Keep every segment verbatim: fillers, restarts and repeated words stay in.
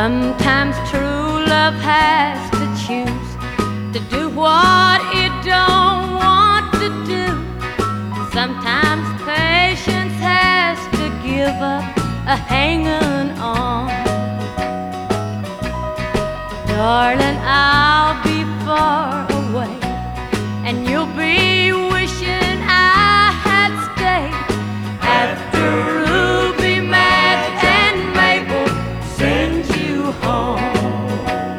Sometimes true love has to choose to do what it don't want to do. Sometimes patience has to give up a hanging on. Darling, I'll be far away, and you'll be wishing I had stayed. After Ruby, Matt, and Mabel send you home.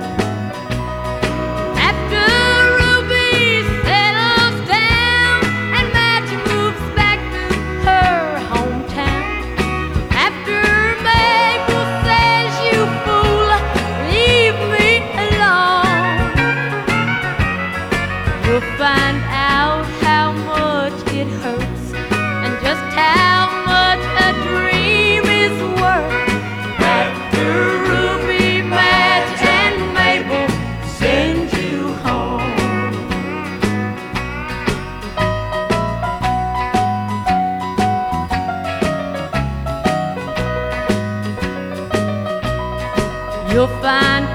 After Ruby settles down and Matt moves back to her hometown. After Mabel says, you fool, leave me alone. You'll find out how much it hurts and just how much a dream is worth. After Ruby, Matt, and Mabel send you home. You'll find